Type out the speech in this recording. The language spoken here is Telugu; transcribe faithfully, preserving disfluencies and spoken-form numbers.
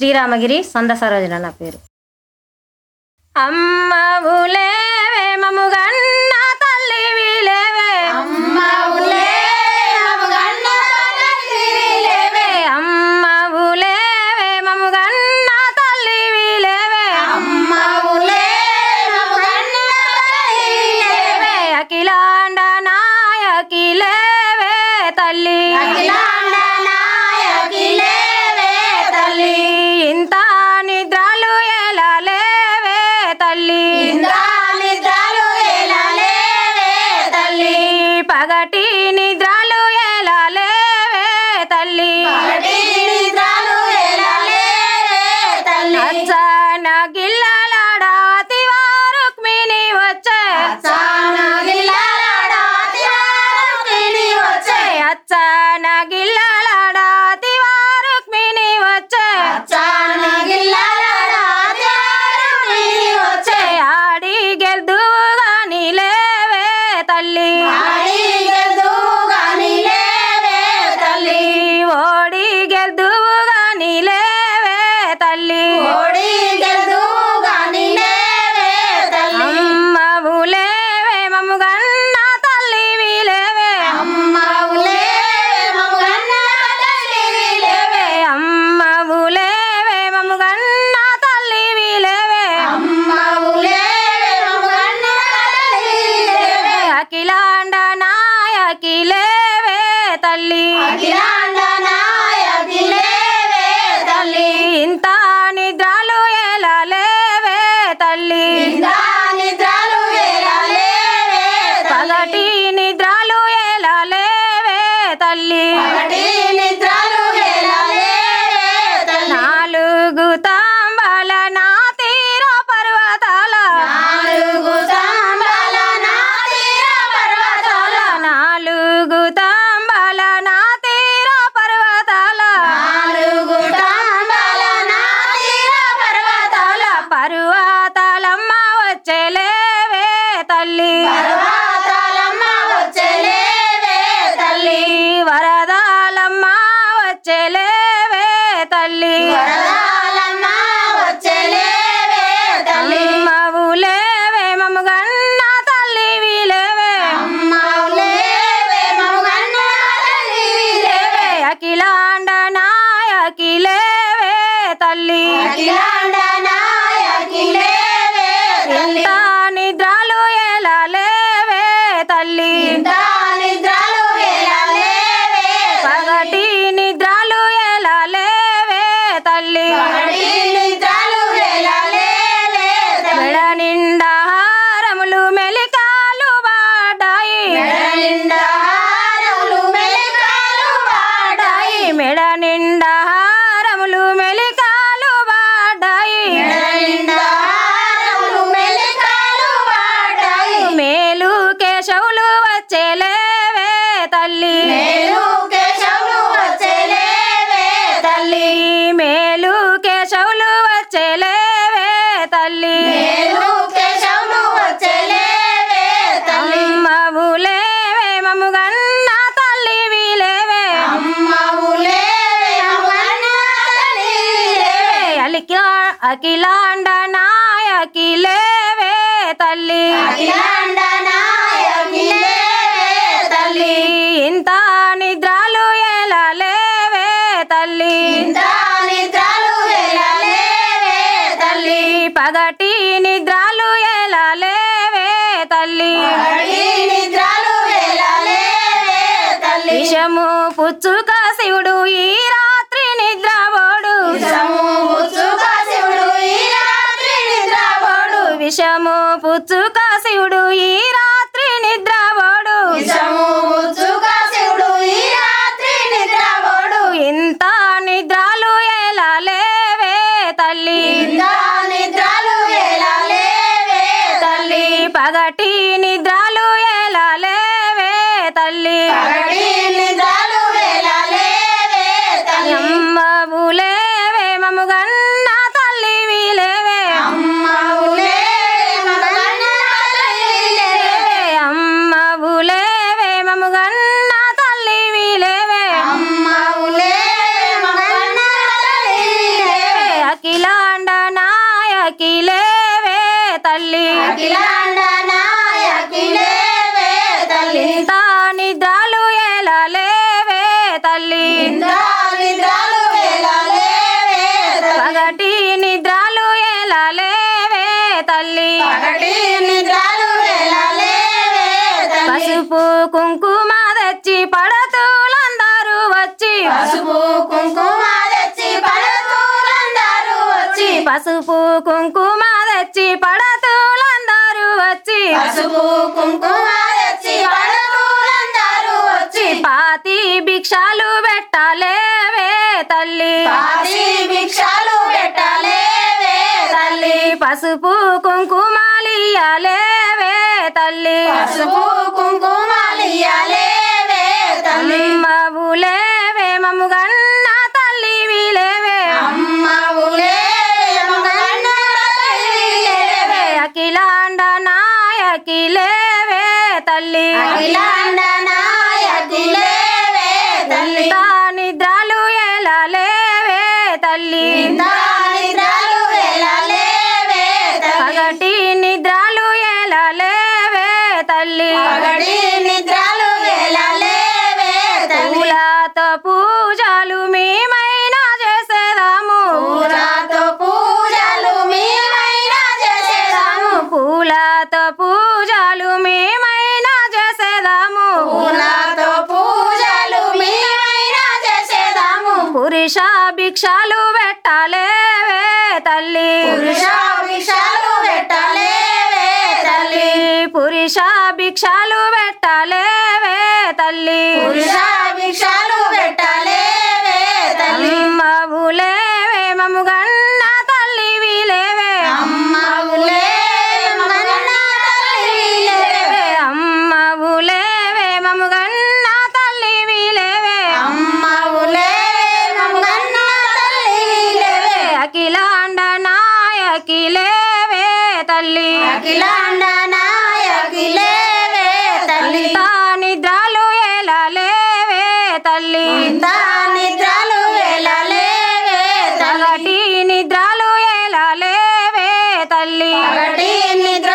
శ్రీరామగిరి సంద సరోజన నా పేరు. అమ్మ ఊలేవే మముగన్న తల్లి వీలేవే, అమ్మ ఊలేవే మముగన్న తల్లి వీలేవే, అమ్మ ఊలేవే మముగన్న తల్లి వీలేవే, అమ్మ ఊలేవే మముగన్న తల్లి వీలేవే, అఖిలాండ నాయకిలేవే తల్లి, అఖిలాండ నాయకిలేవే తల్లి, ఇంత నిద్రలు ఎలా లేవే తల్లి, ఇంద్ర నిద్రలు ఎలా లేవే తల్లి, పగటి నిద్రలు ఎలా లేవే తల్లి, పగటి నిద్రలు ఎలా లేవే తల్లి, అచ్చన గిల్లలాడాతివా రుక్మిణి వచ్చే, అచ్చన గిల్లలాడాతివా రుక్మిణి వచ్చే, అచ్చన గిల్లలాడాతివా రుక్మిణి వచ్చే, అచ్చన గిల్లలాడాతివా రుక్మిణి వచ్చే, ఆడి గెల్దుగా నీలేవే తల్లి, ఆడి గెలుదుగా నీలేవే తల్లి, ఓడి గెల్దుగా నీలేవే తల్లి, ఓడి గెలుదుగా నీలేవే తల్లి, అమ్మ ఊలేవే మముగన్న తల్లి వీలేవే, అమ్మ ఊలేవే మముగన్న తల్లి వీలేవే, అమ్మ ఊలేవే మముగన్న తల్లి వీలేవే, అమ్మ ఊలేవే మముగన్న తల్లి వీలేవే, అఖిలాండ నాయకిలేవే తల్లి, అఖిలాండ నాయకిలేవే తల్లి, ఇంత నిద్రలు ఎలా లేవే తల్లి, ఇంద్ర నిద్రలు ఎలా లేవే తల్లి, పగటి నిద్రలు ఎలా లేవే తల్లి, పగటి నిద్రలు ఎలా లేవే తల్లి, నాలుగు తాంబాల నా తీర పర్వతాల, నాలుగు తాంబాల నా తీర పర్వతాల, నాలుగు తాంబాల నా తీర పర్వతాల, నాలుగు తాంబాల నా తీర పర్వతాల, పర్వతాలమ్మ వచ్చేలేవే తల్లి, పర్వతాలమ్మ వచ్చేలేవే తల్లి, వరదాలమ్మ వచ్చేలేవే తల్లి, వరదాలమ్మ వచ్చేలేవే తల్లి, అమ్మ ఊలేవే మముగన్న తల్లి వీలేవే, అమ్మ ఊలేవే మముగన్న తల్లి వీలేవే, అఖిలాండ నాయకిలేవే తల్లి, అఖిలాండ నాయకిలేవే తల్లి, ఇంత నిద్రలు ఎలా లేవే తల్లి, ఇంద్ర నిద్రలు ఎలా లేవే పగటి నిద్రలు ఎలా లేవే తల్లి, పగటి నిద్రలు ఎలా లేవే మెడ తల్లి, నిండా హారములు మెలికాలు వాడాయి, మెడ నిండా హారములు మెలికలు వాడాయి, మెడ నిండా హారములు మెలికాలు వాడాయి, మెడ నిండా హారములు మెలికలు వాడాయి, మేలు కేశవులు వచ్చేలేవే తల్లి, మేలు కేశవులు వచ్చేలేవే తల్లి, మేలు కేశవులు వచ్చేలేవే తల్లి, మేలు కేశవులు వచ్చేలేవే తల్లి, అమ్మ ఊలేవే మముగన్న తల్లి వీలేవే, అమ్మ ఊలేవే మముగన్న తల్లి వీలేవే, అలికా అఖిలాండ నాయకిలేవే తల్లి, అఖిలాండ నాయకిలేవే తల్లి, ఇంత నిద్రలు ఎలా లేవే తల్లి, ఇంద్ర నిద్రలు ఎలా లేవే తల్లి, పగటి నిద్రలు ఎలా లేవే తల్లి, పగటి నిద్రలు ఎలా లేవే తల్లి, విషము పుచ్చుక శివుడు ఈ రాత్రి నిద్రపోడు, విషము పుచ్చుక శివుడు ఈ రాత్రి నిద్రపోడు, విషము పుచ్చుక శివుడు ఈ రాత్రి నిద్రపోడు, విషము పుచ్చుక శివుడు ఈ రాత్రి నిద్రపోడు, ఇంత నిద్రలు ఎలా లేవే తల్లి, ఇంద్ర నిద్రలు ఎలా లేవే తల్లి, పగటి నిద్రలు ఎలా లేవే తల్లి, పగటి నిద్రలు ఎలా లేవే తల్లి, అమ్మ ఊలేవే మముగన్న తల్లి వీలేవే, అమ్మ ఊలేవే మముగన్న అఖిలాండ నాయకి లేవే తల్లి అఖిలాండ నాయకి లేవే తల్లి ఇంత నిద్రలు ఎలా లేవే తల్లి ఇంద్ర నిద్రలు ఎలా లేవే తల్లి పగటి నిద్రలు ఎలా లేవే తల్లి పగటి నిద్రలు ఎలా లేవే తల్లి పసుపు కుంకుమ తెచ్చి పడతులందరూ వచ్చి పసుపు కుంకుమ తెచ్చి పడతులందరూ వచ్చి పసుపు కుంకుమ తెచ్చి పడతులందరూ వచ్చి పసుపు కుంకుమ తెచ్చి పడతులందరూ వచ్చి పాతి భిక్షాలు పెట్టలేవే తల్లి పాది భిక్షాలు పెట్టలేవే తల్లి పసుపు కుంకుమాలియాలేవే తల్లి పసుపు కుంకుమలియాలేవే తల్లి అమ్మవులేవే మమ్ముగన్న తల్లి విలేవే అమ్మవులే మగన్న తల్లి లేవే అఖిలాండ నాయకి లేవే తల్లి అఖిలాండ నాయకి లేవే తల్లి ఇంత నిద్రలు ఎలా లేవే తల్లి ఇంత నిద్రలు ఎలా లేవే తల్లి పగటి నిద్రలు ఎలా లేవే తల్లి పగటి నిద్రలు ఎలా లేవే తల్లి పూలతో పూజలు మేమైనా చేసేదాము పూలతో పూజలు మేమైనా చేసేదాము పూలతో పూజలు మేమైనా చేసేదాము పూలతో పూజలు మేమైనా చేసేదాము పురుష భిక్షాలు పెట్టలేవే తల్లి పురుష విషాలు పెట్టలేవే తల్లి పురుష భిక్షాలు పెట్టలేవే తల్లి పురుష విషాలు పెట్టలేవే తల్లి అమ్మవులేవే మమ్ముగన్న తల్లి విలేవే అమ్మవులే మగన్న తల్లి లేవే అమ్మవులేవే మమ్ముగన్న తల్లి విలేవే అమ్మవులే మగన్న తల్లి లేవే అఖిలాండ నాయకి లేవే తల్లి అఖిలాండ నాయకి లేవే తల్లి ఇంత నిద్రలు ఎలా లేవే తల్లి ఇంత నిద్రలు ఎలా లేవే తల్లి పగటి నిద్రలు ఎలా లేవే తల్లి పగటి నిద్ర